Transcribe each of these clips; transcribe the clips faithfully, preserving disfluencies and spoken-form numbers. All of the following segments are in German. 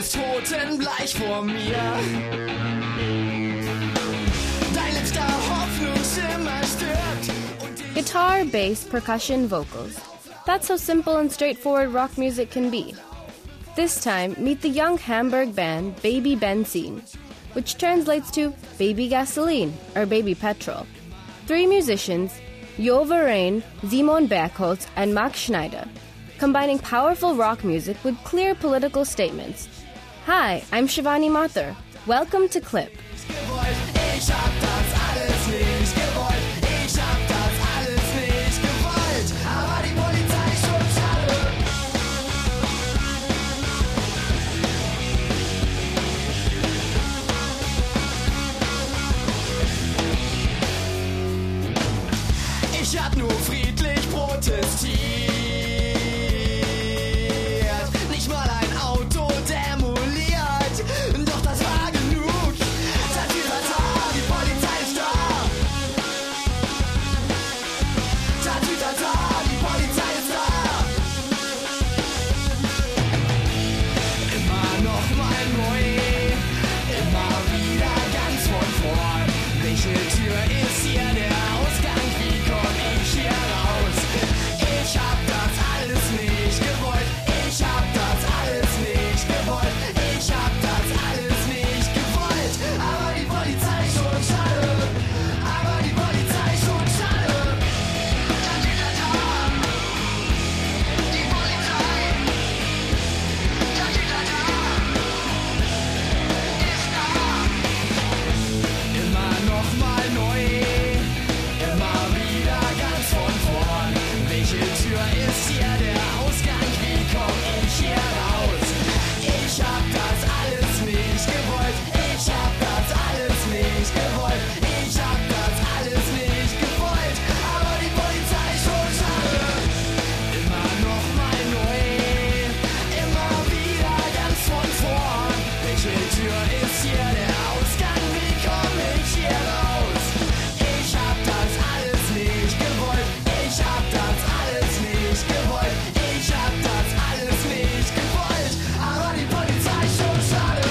stehst totenbleich vor mir. Dein letzter Hoffnungsschimmer stirbt. Guitar, bass, percussion, vocals. That's how simple and straightforward rock music can be. This time, meet the young Hamburg band Baby Benzin, which translates to Baby Gasoline or Baby Petrol. Three musicians, Jo Verheyen, Simon Bergholz, and Max Schneider, combining powerful rock music with clear political statements. Hi, I'm Shivani Mathur. Welcome to Clip. Ich hab nur friedlich protestiert. Nicht mal ein Auto demoliert. Doch das war genug. Tatütata, die Polizei ist da. Tatütata, die Polizei ist da. Immer noch mal neu. Immer wieder ganz von vorn. Welche Tür ist hier der Ausgang? Wie komm ich hier raus? Ich hab das alles nicht gewollt. Ich hab das alles nicht gewollt. Ich hab das alles nicht gewollt. Aber die Polizei schon schade. Aber die Polizei schon schade. Tatütata. Die Polizei. Tatütata. Ist da. Immer noch mal neu. Immer wieder ganz von vorn. Welche Tür ist hier der Ausgang? Wie komm ich hier raus? Ich hab das alles nicht gewollt. Ich hab das alles nicht gewollt. Ich hab das alles nicht gewollt. Aber die Polizei schon schade. Immer noch mal neu. Immer wieder ganz von vorn. Welche Tür ist hier der Ausgang? Wie komm ich hier raus? Ich hab das alles nicht gewollt. Ich hab das alles nicht gewollt. Ich hab das alles nicht gewollt. Aber die Polizei schon schade.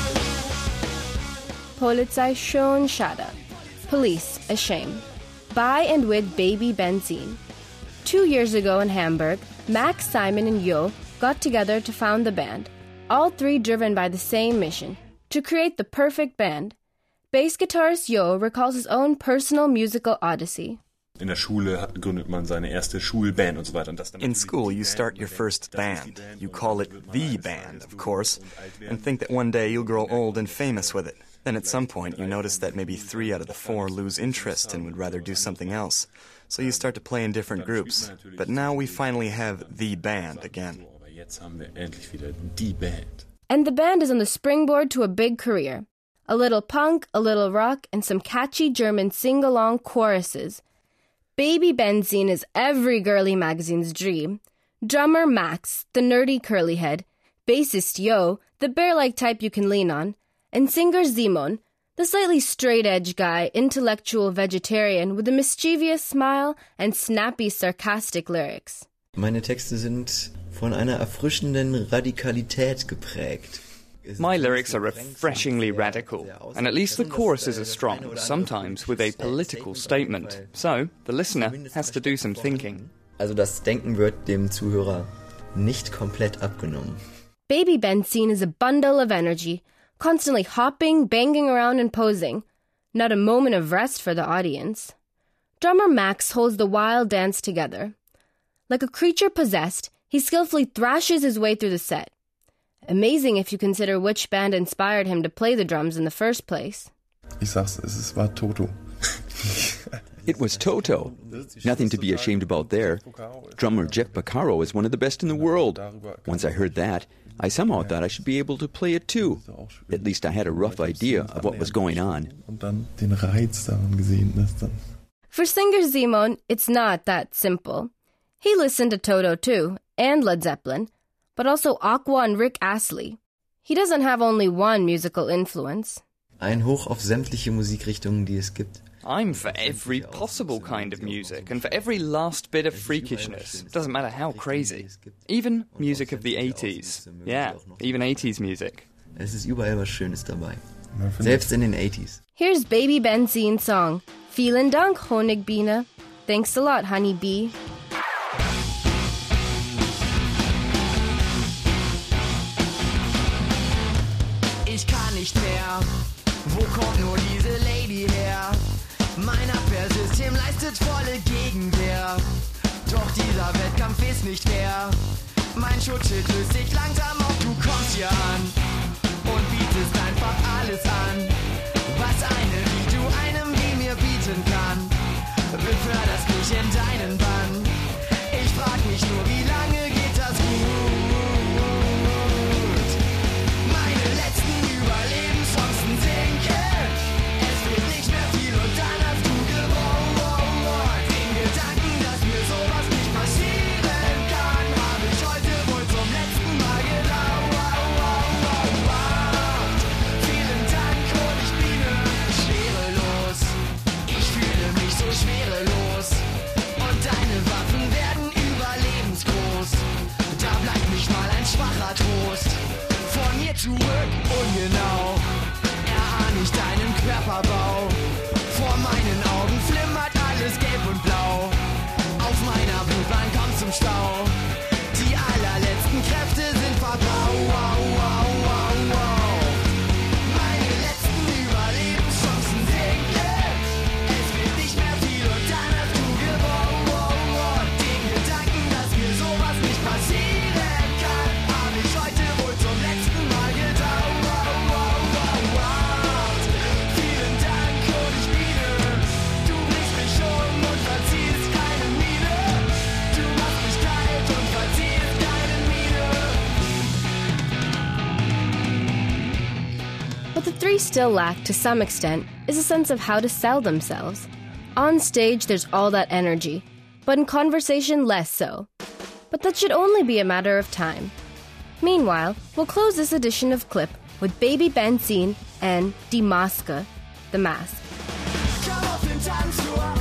Polizei schon schade. Police, a shame. By and with Baby Benzin. Two years ago in Hamburg, Max, Simon, and Jo got together to found the band, all three driven by the same mission, to create the perfect band. Bass guitarist Jo recalls his own personal musical odyssey. In der Schule hat- gründet man seine erste Schulband und so weiter. Und das dann In natürlich school, die you Band start your wird, first das ist die band. Band You und call it irgendwann the wird band, alt of course, werden. and think that one day you'll grow old and famous with it. Then at some point, you notice that maybe three out of the four lose interest and would rather do something else. So you start to play in different groups. But now we finally have the band again. Aber jetzt haben wir endlich wieder die Band. And the band is on the springboard to a big career. A little punk, a little rock, and some catchy German sing-along choruses. Baby Benzin is every girly magazine's dream. Drummer Max, the nerdy curly head, bassist Jo, the bear-like type you can lean on, and singer Simon, the slightly straight-edge guy, intellectual vegetarian with a mischievous smile and snappy, sarcastic lyrics. Meine Texte sind von einer erfrischenden Radikalität geprägt. My lyrics are refreshingly radical, and at least the choruses are strong, sometimes with a political statement. So, the listener has to do some thinking. Also das Denken wird dem Zuhörer nicht komplett abgenommen. Baby Benzin is a bundle of energy, constantly hopping, banging around and posing. Not a moment of rest for the audience. Drummer Max holds the wild dance together. Like a creature possessed, he skillfully thrashes his way through the set. Amazing if you consider which band inspired him to play the drums in the first place. Ich sag's, es war Toto. It was Toto. Nothing to be ashamed about there. Drummer Jeff Porcaro is one of the best in the world. Once I heard that, I somehow thought I should be able to play it too. At least I had a rough idea of what was going on. Und dann den Reiz daran gesehen, dass dann For singer Simon, it's not that simple. He listened to Toto too, and Led Zeppelin, but also Aqua and Rick Astley. He doesn't have only one musical influence. Ein Hoch auf sämtliche Musikrichtungen, die es gibt. I'm for every possible kind of music and for every last bit of freakishness. Doesn't matter how crazy. Even music of the eighties. Yeah, even eighties music. Es ist überall was Schönes dabei. Selbst in den eighties. Here's Baby Benzine's song. Vielen Dank, Honigbiene. Thanks a lot, Honey Bee. Ich kann nicht mehr. Wo kommt nur diese Lady her? Mein Abwehrsystem leistet volle Gegenwehr. Doch dieser Wettkampf ist nicht fair. Mein Schutzschild löst sich langsam auf, du kommst hier an und bietest einfach alles an, was eine wie du einem wie mir bieten kann. Beförderst mich in deinen Bann. Ich frag mich nur, wie lange geht das gut? Meine letzten Überlebenschancen sinken. Es wird nicht mehr viel und dann hast du gewonnen. Den Gedanken, dass mir sowas nicht passieren kann, habe ich heute wohl zum letzten Mal gedauert. Vielen Dank, Honigbiene, schwerelos. Ich fühle mich so schwerelos. Und deine Waffen werden überlebensgroß. Da bleibt nicht mal ein schwacher Trost. Von mir zurück, ungenau, erahne ich deinen Körperbau. Vor meinen Augen flimmert alles gelb und blau. Auf meiner Blutbahn kommt zum Stau. Die allerletzten Kräfte sind verbraucht. Meine letzten Überlebenschancen sinken. Es wird nicht mehr viel und dann hast du gewonnen. Den Gedanken, dass mir sowas nicht passieren kann, habe ich heute wohl zum letzten Mal gedauert. Vielen Dank, Honigbiene. Du bringst mich um und verziehst keine Miene. Du machst mich kalt und verziehst keine Miene. What the three still lack, to some extent, is a sense of how to sell themselves. On stage, there's all that energy, but in conversation, less so. But that should only be a matter of time. Meanwhile, we'll close this edition of Clip with Baby Benzine and Die Maske, the mask. Komm auf den Tanzflur.